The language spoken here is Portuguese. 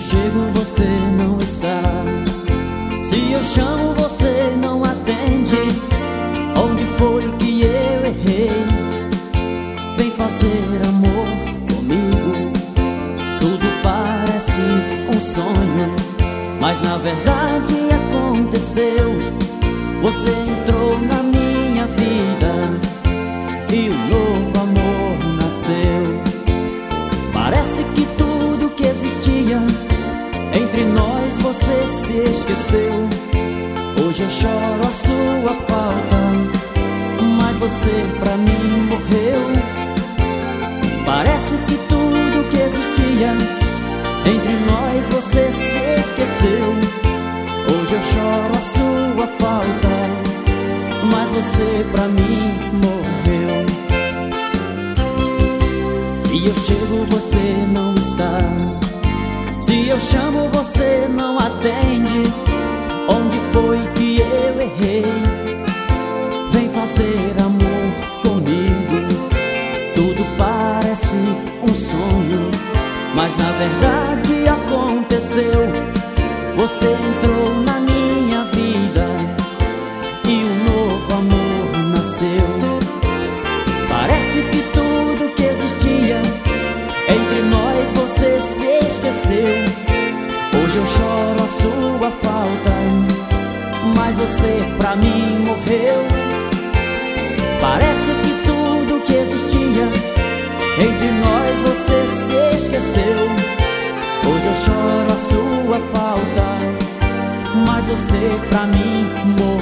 chego, você não está. Se eu chamo, você não atende. Onde foi que eu errei? Vem fazer amor comigo. Tudo parece um sonho, mas na verdade aconteceu. Você entrou na minha vida e um novo amor nasceu. Parece que tudo que existia entre nós você se esqueceu. Hoje eu choro a sua falta, mas você pra mim morreu. Parece que tudo que existia entre nós você se esqueceu. Hoje eu choro a sua falta, mas você pra mim morreu. Se eu chego, você não está. Se eu chamo, você não atende. Onde foi que eu errei? Vem fazer amor comigo. Tudo parece um sonho, mas na verdade aconteceu. Você entrou na minha vida e um novo amor nasceu. Parece que tudo que existia entre nós você se esqueceu. Hoje eu choro a sua falta, mas você pra mim morreu. Parece que tudo que existia entre nós você se esqueceu. Hoje eu choro a sua falta, mas você pra mim morreu.